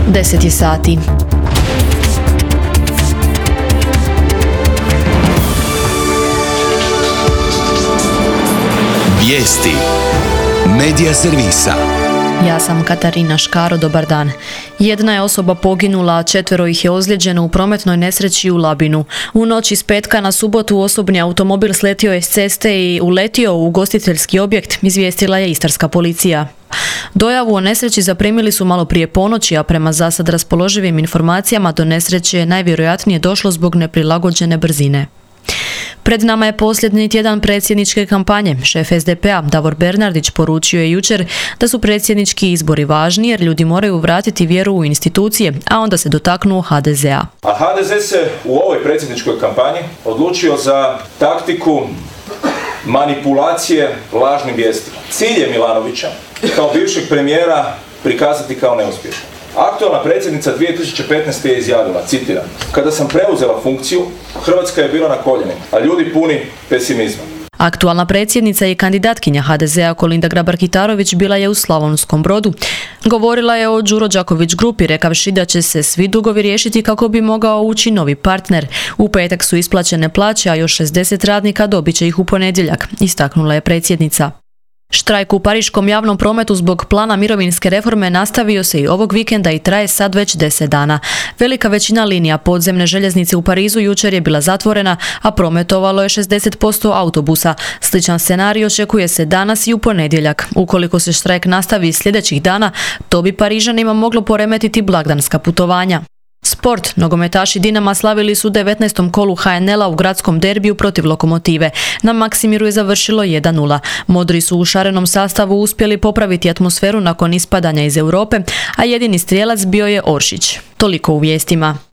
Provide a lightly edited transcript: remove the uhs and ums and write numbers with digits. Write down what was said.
10 je sati. Vijesti Medija servisa. Ja sam Katarina Škaro, dobar dan. Jedna je osoba poginula, a 4 ih je ozlijeđeno u prometnoj nesreći u Labinu. U noći s petka na subotu osobni automobil sletio je s ceste i uletio u ugostiteljski objekt, izvijestila je istarska policija. Dojavu o nesreći zaprimili su malo prije ponoći, a prema zasad raspoloživim informacijama do nesreće je najvjerojatnije došlo zbog neprilagođene brzine. Pred nama je posljednji tjedan predsjedničke kampanje. Šef SDP-a Davor Bernardić poručio je jučer da su predsjednički izbori važni jer ljudi moraju vratiti vjeru u institucije, a onda se dotaknuo HDZ-a. A HDZ se u ovoj predsjedničkoj kampanji odlučio za taktiku manipulacije lažnim vijestima. Cilj je Milanovića kao bivšeg premijera prikazati kao neuspješan. Aktualna predsjednica 2015. je izjavila, citiram: "Kada sam preuzela funkciju, Hrvatska je bila na koljenima, a ljudi puni pesimizma." Aktualna predsjednica i kandidatkinja HDZ-a Kolinda Grabar-Kitarović bila je u Slavonskom Brodu. Govorila je o Đuro Đaković grupi, rekavši da će se svi dugovi riješiti kako bi mogao ući novi partner. U petak su isplaćene plaće, a još 60 radnika dobit će ih u ponedjeljak, istaknula je predsjednica. Štrajk u pariškom javnom prometu zbog plana mirovinske reforme nastavio se i ovog vikenda i traje sad već 10 dana. Velika većina linija podzemne željeznice u Parizu jučer je bila zatvorena, a prometovalo je 60% autobusa. Sličan scenarij očekuje se danas i u ponedjeljak. Ukoliko se štrajk nastavi sljedećih dana, to bi Parižanima moglo poremetiti blagdanska putovanja. Sport. Nogometaši Dinama slavili su 19. kolu HNL-a u gradskom derbiju protiv Lokomotive. Na Maksimiru je završilo 1:0. Modri su u šarenom sastavu uspjeli popraviti atmosferu nakon ispadanja iz Europe, a jedini strijelac bio je Oršić. Toliko u vijestima.